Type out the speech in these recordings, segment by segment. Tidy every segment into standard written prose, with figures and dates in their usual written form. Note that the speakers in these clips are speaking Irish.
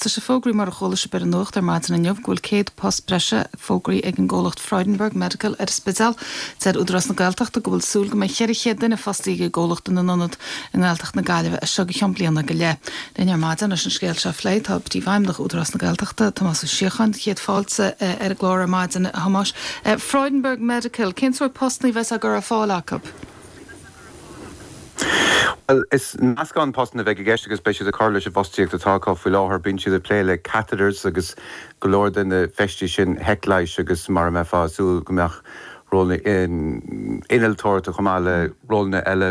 Tá sé fógraí mar a chola se ber an nocht ar maidin an jobh ghfuil céad post breise fógraí ag an ggólacht Freudenberg Medical ar spital said údras na Gaeltacht a go bhfuil súl go mé cheirichéad duine fastí go ggólacht in an nonad an Gaeltacht na Gaillimh a seo go cheomblianna go le. Den ar maidin as an scéal se phléid tá tí bhaimnach údras na Gaeltachta Tomás Siochan chéad fáilte ar glór maidin a Hamas. Freudenberg Medical, céintear postnaí bheits a gur a fáil acu? Well, is nascán postna bheith gceiste agus beisi a carla se bhostiíocht atá fi láthir bin siad a pléile catheters agus golóir den na feistí sin heicleis agus mar me fású gombeach róna inaltóir a chumáile róna eile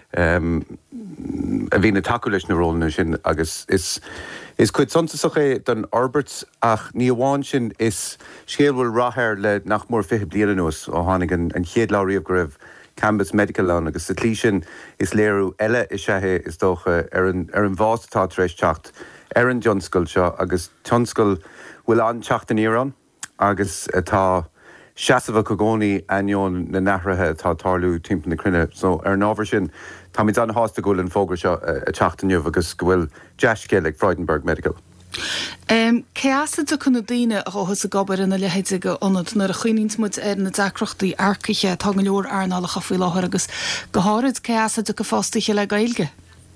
a bhí na takeú leis na róna sin agus is cuid sontasach é don Albert ach ní amháin sin is scéalhfuil rathair le nach mór fiche bliana nuas ó tháinig an chéad láiríomh go raibh Campus Medical an agus sa tlí sin is léirú eile is sethe is dócha ar an bhátá treéis teacht ar an tionscail seo agus tionscail bhfuil an teachtain íran agus atá seasamh go gcónaí aineoin na nathrathe atá tarlú timp na cruinne. So ar an ábhar sin tá míid an hásta gúil an fógra seo a teachtainniuh agus go bhfuil deiscéil ag Freudenberg Medical. Céasa do chuna daine a chóthas a gobar in na lehéide go onad nar a chuoíns muid ar na deacrochtaí arcaiche tá an leor airnála a faoi láthir agus go háid céasa do go fástaige le gailge?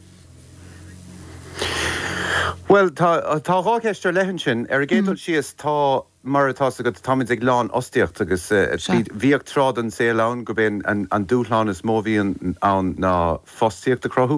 Well, tá ráceistar lehan sin ar a géadúil sios tá maratá a go táid ag lán ostíocht agus bhíoh trád an sé lán go bhéon an dúlán is móhíon an ná fostíocht a crothú.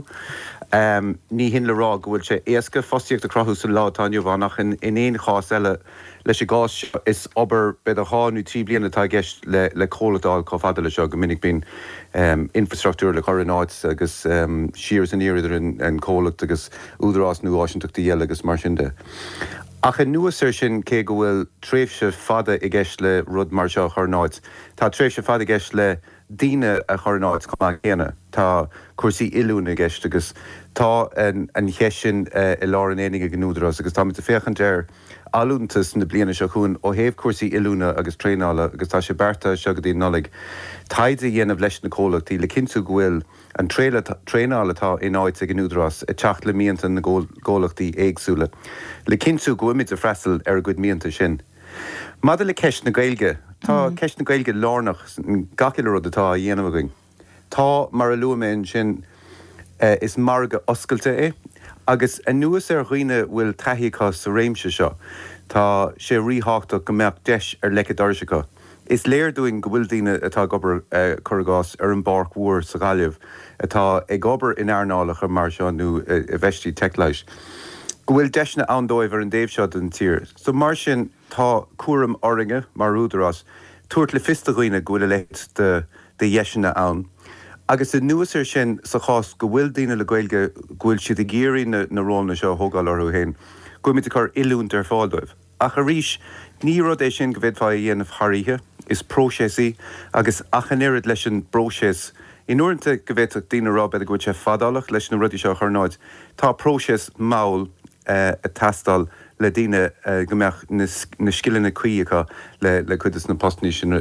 Ní hin le rá go bhfuil sé éasca fostíocht a crothú san látáinniu bhánach in éon chás eile leis i gás is obair bed a háú trí bliana atá gceist le choladáil có fada le seo go minic bín infrastructúr le choráid agus siar san iiridir an cholacht agus údarrás nó áisiintachta dhéile agus mar sin de. Ach an nuasir sin cé go bhfuil tréimhse fada i gceist le rud mar seo choráid. Tá tréimhse fada i gceist le díine a choráid chumá chéana. Tá cuasaí ilúna gceist agus tá an cheisisin i lár an éige gnúdras agus tá mit a féchan déir alúntas na bliana seo chuún ó héobh cuasaí ilúna agus tréála agus tá sé berta seo go dtí nolig. Taide dhéanamh leis na cólachtaí le cinnú gohfuil an tréálatá in áid a gnúdras a teach le míanta na ggólachtaí éagsúla. Le cinnú goimiid a freistal ar a go míanta sin. Mada le ceist na gailge, tá ceist na gailge lánach gaciile rud atá a dhéanamh going. Tá mar a luaméin sin is marga oscailte é, agus a nuas ar chuoine bhfuil taithíá sa réimse seo, tá sé ríthachta go meach deis ar lecadáirsecha. Is léirúing go bhfuil daoine atá gobar churagás ar an barc mhuar sa Gaillimh, atá ag gobar in airnálacha mar seo nó a bheistí teicleis. Go bhfuil deisna andóibh ar an déobh seo den tír. So mar sin tá cuaram orringe mar údarrás, tuairt le fista chuoine go bhfuil leit de dhéisina ann. Agus i nuasir sin sa chás go bhfuil daoine le gailge ghfuil siad i géirí na róna seo thógáil orthú hain, go mit chur ilúnt ar fáildóibh. Ach a rís, ní rud é sin go bhfuil fá dhéanamh thairíthe, is prósésaí agus achanéad leis an brósés. In uaireanta go bhfuil daoine rá beidir go sé fadálach leis na rudí seo chunáid, tá prósés máil a tastal le daoine go mbeadh na scileanna cuíocha le chuidas na postní sin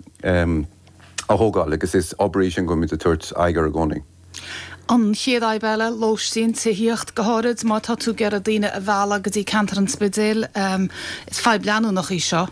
a thógáil, agus is operation go mit a tuairt aigear a gcónaí. An chéad aibbeile lóistín tííocht go háid má tá tú gar a daine a bhela go dtí cantar an spidéil is 5 bleanú nach í seo.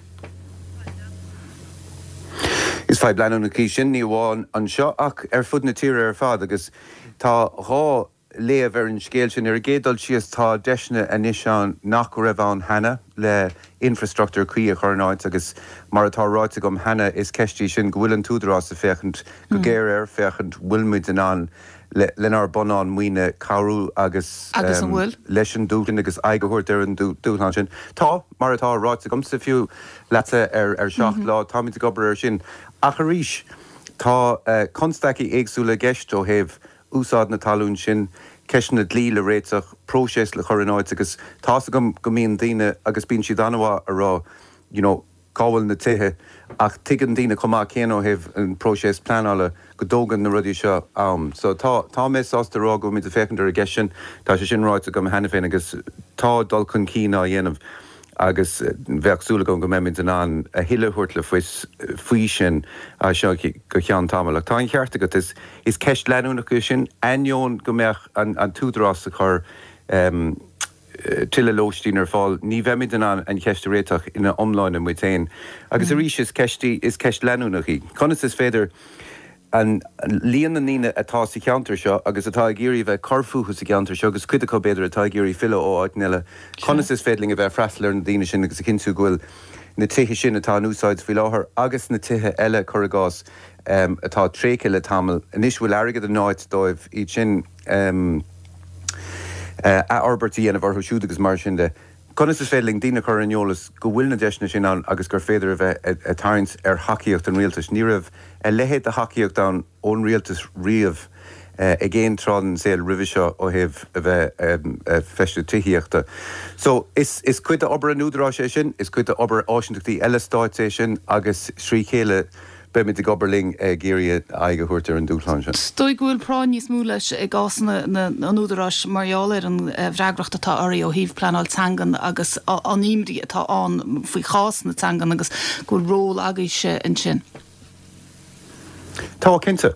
Is 5 bleanú nach í sin ní bháin an seo ach ar fud na tíre ar fad agus tá rá léamh ar an scéil sin ar a gédal sios tá deisna a níosán nach go raibh an hena le infrastructúr cuí a choráid agus mar atá ráite gom hena is ceistí sin go bhfuil an túdarrás a féchant go géir ar féchant bhfuilmuid in an lenar bonán muoine carú agus leis an dúlinn agus aigeúirt ar an dúlán sin. Tá mar atá ráite gom sa fiú leta ar seach lá táid gobar ar sin. Ach a ríis tá constaí éagsúla gceist ó héh úsáid na talún sin, ceisna dlí le réiteach prósés le choráid agus tá go míon daine agus bíonn siad anmha a rá, cábhail na tithe ach tuigeann daine chumá céanó heh an prósés pleanála go dógan na rudí seo am. So tá més ásta rá go mit a féchandar a gceisisin, tá sé sin ráite go hena féin agus tá dul chun cína a dhéanamh agus bheagsúla go méid in an a hiilehuiirt le faoi sin a seo go chean tamach. Tá an cheartta go is ceist leanúna go sin aineoin go meach an túdrás a chur tille lóistín fáil, ní bheimid an ceiste réiteach ina omláin an mutéin. Agus a rís is ceist leanúnach í. Conas is féidir an líon na níine atá sa ceantar seo, agus atá géirí bheith carfúcha sa ceantar seo, agus cuiide beidir atá géirí fila ó áitneile. Conas is féidling a bheith freislar na daine sin agus a cinú gohfuil na tithe sin atá an úsáid fi láthair, agus na tithe eile churagás atá tréce le tamil. Inis bhfuil airgad an náid dóibh í sin a Albertí ana bharthú siúd agus mar sin de. Conas is féidling dína chur an eolas go bhfuil na deisna sin an agus gur féidir a bheith a tarint hacaíocht an rialtas. Ní raibh lehéad a hacaíocht an ón rialtas riamh a géin trádan saoil ribh seo ó heh a bheith feistú tuíochta. So is cuid a obair an údarrá sé sin, is cuid a obair áisiúntaí eile stáit sé sin agus srí chéile be mit goberling géri aige huirtar an dúláin sin. Stoi gúil práin níos mú leis i gás na údarrás marialir an bhreagracht atá airí ó híh planál tangan agus an imrí atá an faoi chás na tangan agus gúil ról agaise an sin. Tá cinnte.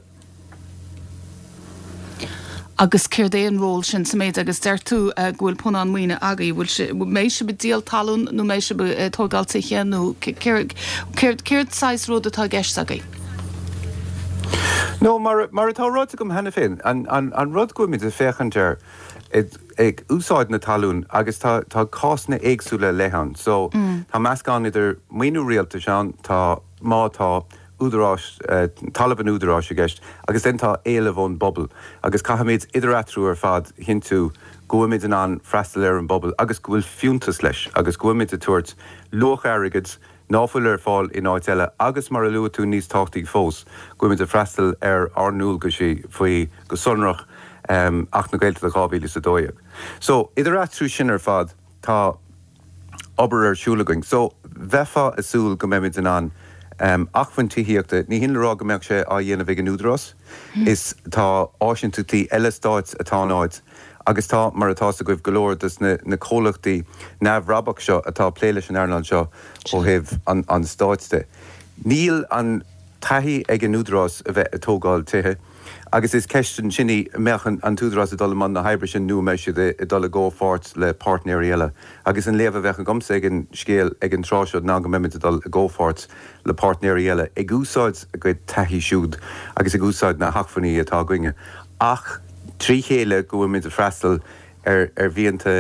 Agus céir déon ról sin sa méid agus deir tú gúil puna an muoine agaí bhfuil mééis se be díal talún nó mééis se be tógáiltaiche nó céirt 6 rud atá gceist agaí. No, mar atá rud gom hena féin, an rud goimid a féchantear ag úsáid na talún agus tá cásna éagsúla lehan. So tá meascán idir muoinú rialta seán tá mátá údarrás, talamh an údarrás a gceist, agus den tá éile bhón bobbal, agus caihamid idireatrú ar fad hinú goimid an freistal ar an bobbal, agus go bhfuil fiúntas leis, agus goimid a tuairt loch airigid náfuil ar fáil in áit eile, agus mar a luú tú níos táchtaí fós, goimid a freistal ar arnúil go sí faoi go sonrach ach na gailte a chábíle sa dóiag. So idireatrú sin ar fad tá obair ar siúlagoing. So bheitfa a súil go méid an achhain tííochta, ní hinrá go meach sé a dhéanamh ag an údarrás, is tá áisiúntaí eile stáit atá náid, agus tá mar atá a goibh golóir dus na cólachtaí neamhrabach seo atá pléile an airland seo ó heh an stáitste. Níl an taithí ag an údarrás a bheith a tógáil tuthe, agus is ceistan sinní mechan an túdarrás a dul man na heibre sin nu meisi i dul a ggófát le partnéir eile, agus an léamh bheith an gomsa ag an scéal ag an tráisio ná go mimiid a dul a ggófát le partnéir eile. Ag úsáid a go taithí siúd, agus ag úsáid na hachfaní atá goinge. Ach trí chéile go bhfuil a freistal ar bhíonanta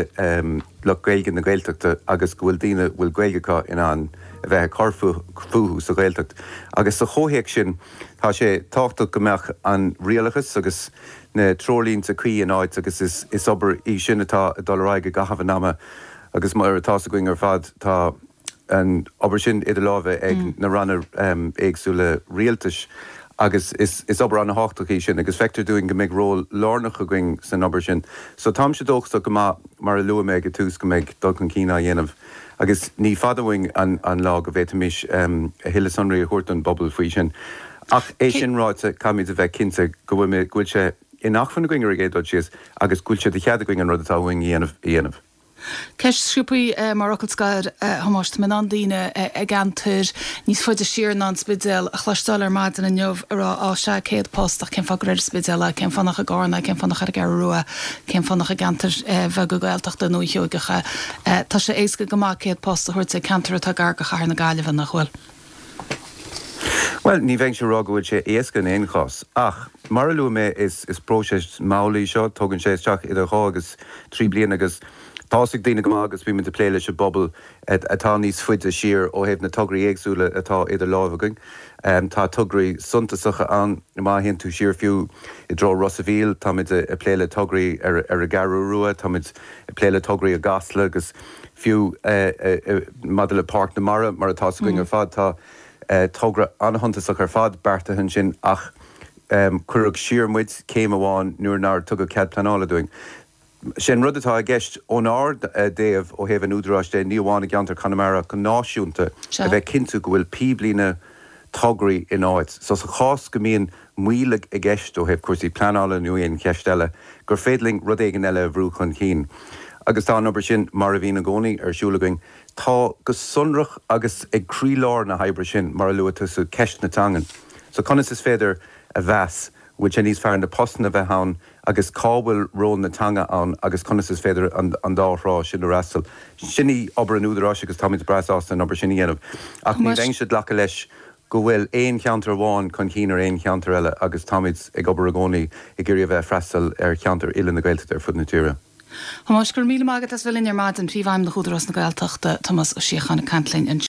le gailgan na gailteachta, agus go bhfuil daine bhfuil gailgeá in an a bheith carfuú sa gailteacht. Agus sa chóhéic sin tá sé táchtach go meach an rialachas agus na trólín sa cuí an áid, agus is obair í sin atá a dulráige gahabh nama, agus mar atá sa going ar fad tá an obair sin idir lábheith ag na ranna éagsúla rialtas, agus is obair an na háachtaí sin, agus feictar dúing go méid ról lárnach a going san obair sin. So tám sé dóchta go mar a lua méid a túús go méid dul an cína dhéanamh. Agus ní fadahaing an lá go bhéta mis a hiile sonraí a chuirt an bobbal faoi sin. Ach é sin ráite camid a bheith cinnte go bhfuil sé in achfanna going ar géadú sios, agus gúil sé de chead going an rud atá bhaing dhéanamh. Ceist sciúpaí mar Ocalscair hamáist me an daine ag antir níos fuidir siar ná spidéal a chlastáil ar maid in neomh ará á se céad postach cén fá réir spidéala, cén fannach a gána, cén fannach ar gar ruaa, cén fannach a gantar bheith go gailteach den nuúigeogacha. Tá sé éasca go má céad post a chuirt sé cantar atá gar go chair na gaiileh nach bhfuil. Well, ní bhain se rá gohfuil sé éasca in éon chás. Ach, mar a luú mé is próses málaí seo, tugann sé isteach idir chá agus trí bliana agus tásig daine go agus bhí mit a pléile se bobbal atá níos fuide siar ó hebh na tugraí éagsúla atá idir lábhaing. Tá tugraí suntasacha an má hen tú siar fiú i dro Rossaville, tá mid a pléile tugraí ar a garú rua, tá mid a pléile tugraí a gasla agus fiú madal le park na mara mar atá going ar fad tá tugra anhantasach ar fad berta hun sin ach curug siarmuid céim amháin nuair nar tugad cead planála doing. Sin rud atá a gceist ón ár déobh ó heh an údarrás dé níomháinna geantar Connemara go náisiúnta a bheith cinnte go bhfuil píblina tograí in áid. So sa chás go míon muoigh a gceist ó heh cuasaí planála nuaon ceistile gur féidling rud éigen eile bhrú chun cín. Agus tá an obair sin mar a bhína gcónaí ar siúlaing, tá go sunrach agus ag crílár na heibre sin mar a luatasú ceist na tangan. So conas is féidir a bheas bhfuil sé níos fearr na postna bheith ann agus cábhfuil rón na tanga ann agus conas is féidir an dárá sin na rastal. Sinní obair an údarrá agus táid breáasta an obair sinna dhéanamh. Ach ní bhain siad lecha leis go bhfuil éon cheantar bháin chun cínar éon cheantar eile agus táid ag obair a gcónaí i ggurí a bheith freistal ar cheantar ile na Gaeltacht ar fud na tíre. Thomas gur míle mágad as bhfuil in ar maid an príomhhaim na chúdarrás na Gaeltachta Thomas ó Síochána Cantlainn